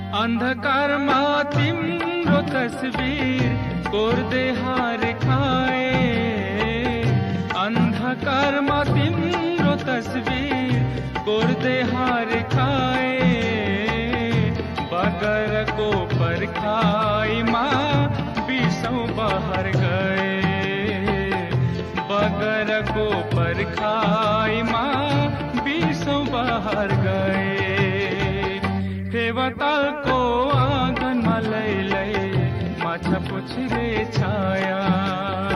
अन्धकारमा तिम्रो तस्बिर कोर्दै हार खाए, अन्धकारमा तिम्रो तस्बिर कोर्दै हार खाए। बगरको पर्खाइमा बिसौं बहर गए, बगरको पर्खाइमा बिसौं बहर गए। फेवातालको आँगनमा लैलै माछा पुछ्रे छाया,